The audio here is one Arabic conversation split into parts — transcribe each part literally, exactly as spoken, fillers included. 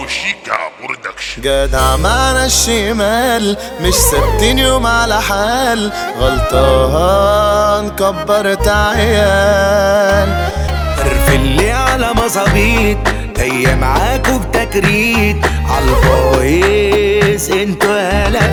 شيكا برودكشن. جدع معنا الشمال مش ثابتين يوم على حال، غلطان كبرت عيال. اللي على مظابيط جاية معاكوا بتكريت، عالبايظ انتوا هلا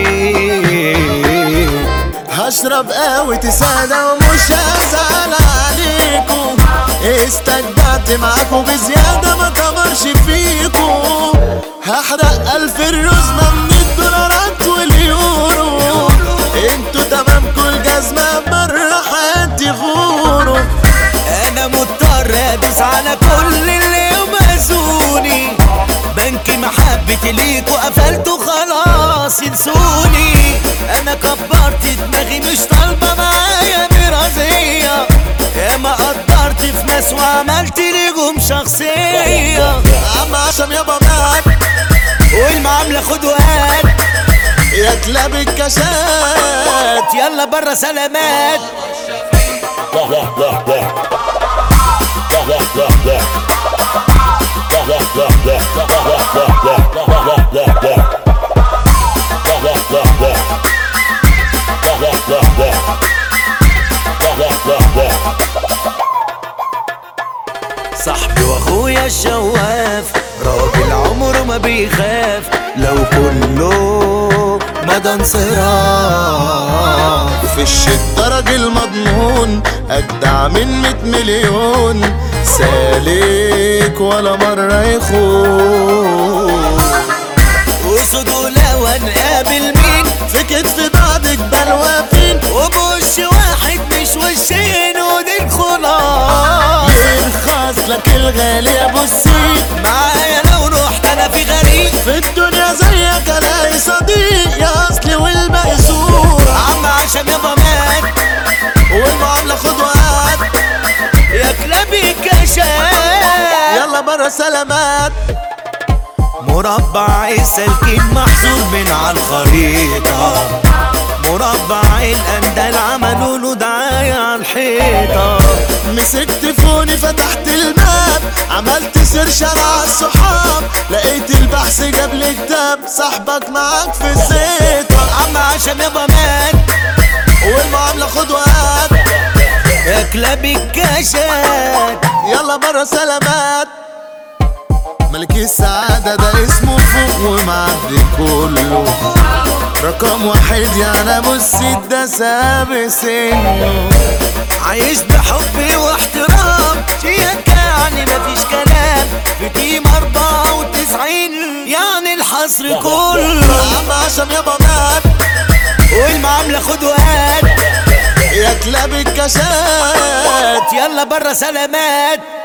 فين. هشرب قهوة سادة ومش هزعل عليكم، استجدعت معاكوا بزيادة ما تمرش فيكم. هحرق ألف الرزمة من الدولارات واليورو، انتوا تمامكوا الجزمة برا حد غورو. انا مضطر ادوس على كل اللي يمازوني، بنك محبتي ليكوا قفلته خلاص انسوني. انا كبرت دماغي مش طالبة معايا مرازية، ياما قدرت في ناس وعملت ليهم شخصية. عم عشان يابا مات والمعاملة خد وهات، يا كلاب الكشات يلا برا سلامات. صاحبي واخويا الشواف، راجل عمره ما بيخاف، لو كله مدى انصراف. في الشدة راجل مضمون أجدع من مية مليون، سالك ولا مرة يخون. وصدوا لو هنقابل مين في كتف بعض جبال واقفين، وبوش واحد مش وشين ودي خلاص. يرخص لك الغالي يا بصي، معايا لو رحت انا في غريب، في الدنيا زيك الاقي صديق، يا اصلي والباقي صورة. عم عشان يابا مات والمعاملة خد وهات، يا كلابي كشات يلا برا سلامات. مربع السالكين محظور من عالخريطة، مربع الأندال عملوا له دعاية عالحيطة. مسكت فوني فتحت الباب، عملت سيرش على الصحاب، لقيت البحث جاب لي كتاب، صاحبك معاك في الزيطة. عم عشان يابا مات والمعاملة خد وهات، يا كلابي الكاشات يلا برا سلامات. ملك السعادة ده اسمه فوق ومعدي كله، رقم واحد يعني ابو السيد ده سابق سنه. عايش بحب واحترام، شيكا يعني مفيش كلام، في تيم أربعة وتسعين يعني الحصر كله. عم عشان يابا مات والمعاملة خد وهات، يا كلاب الكشات يلا برا سلامات.